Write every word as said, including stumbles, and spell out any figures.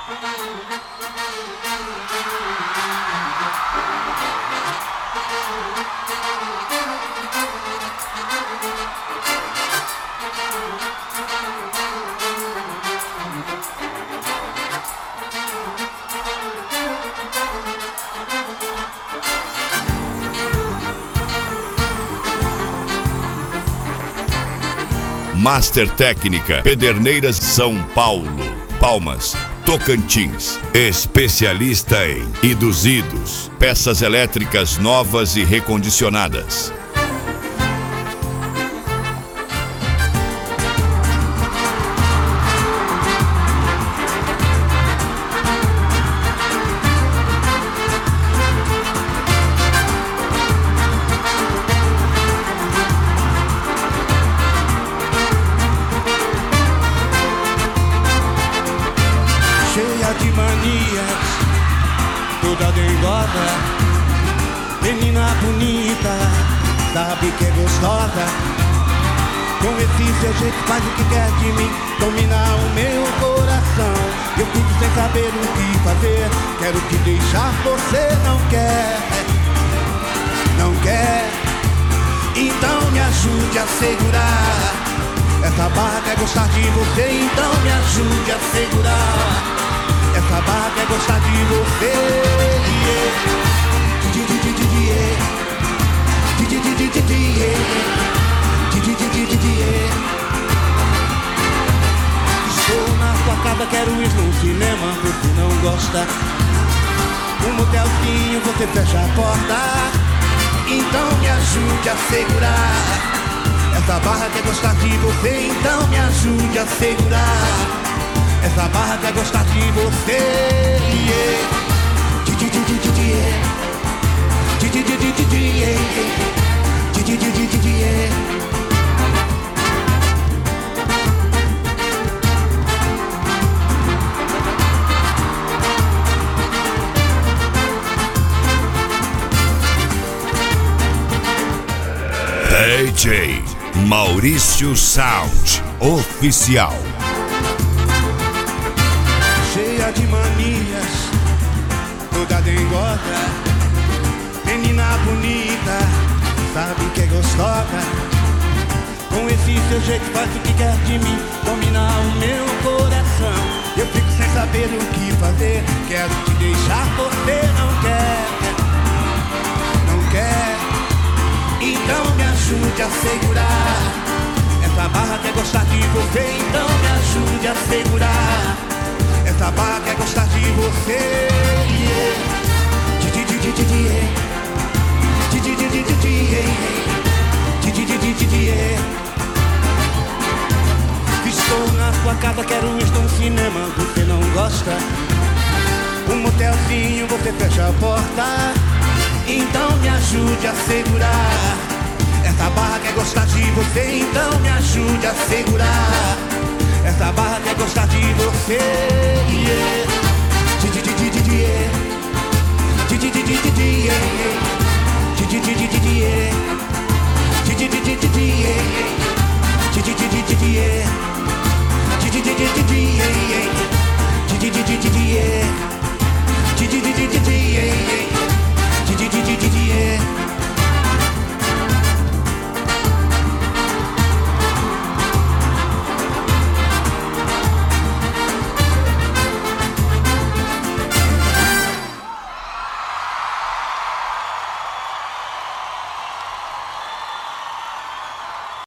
Master Técnica, Pederneiras, São Paulo, Palmas, Tocantins. Especialista em induzidos, peças elétricas novas e recondicionadas. De manias, toda dengosa, menina bonita, sabe que é gostosa. Com esse seu jeito faz o que quer de mim, dominar o meu coração. Eu fico sem saber o que fazer, quero te deixar, você não quer, não quer. Então me ajude a segurar, essa barra quer gostar de você, então me ajude a segurar. Essa barra quer gostar de você, estou na sua casa, quero ir num cinema, você não gosta. Um motelzinho, você fecha a porta, então me ajude a segurar. Essa barra quer gostar de você, então me ajude a segurar. Essa barra quer gostar de você, yeah. D J Maurício Sound Oficial. Cheia de manias, toda dengosa, menina bonita, sabe que é gostosa. Com esse seu jeito faz o que quer de mim, dominar o meu coração. Eu fico sem saber o que fazer, quero te deixar, você não quer, não quer. Então me ajude a segurar, essa barra quer gostar de você, então me ajude a segurar. Essa barra quer gostar de você, yeah. Estou na sua casa, quero ir num cinema, você não gosta. Um motelzinho, você fecha a porta, então me ajude a segurar. Essa barra quer gostar de você, então me ajude a segurar. Essa barra quer gostar de você, yeah. Yeah.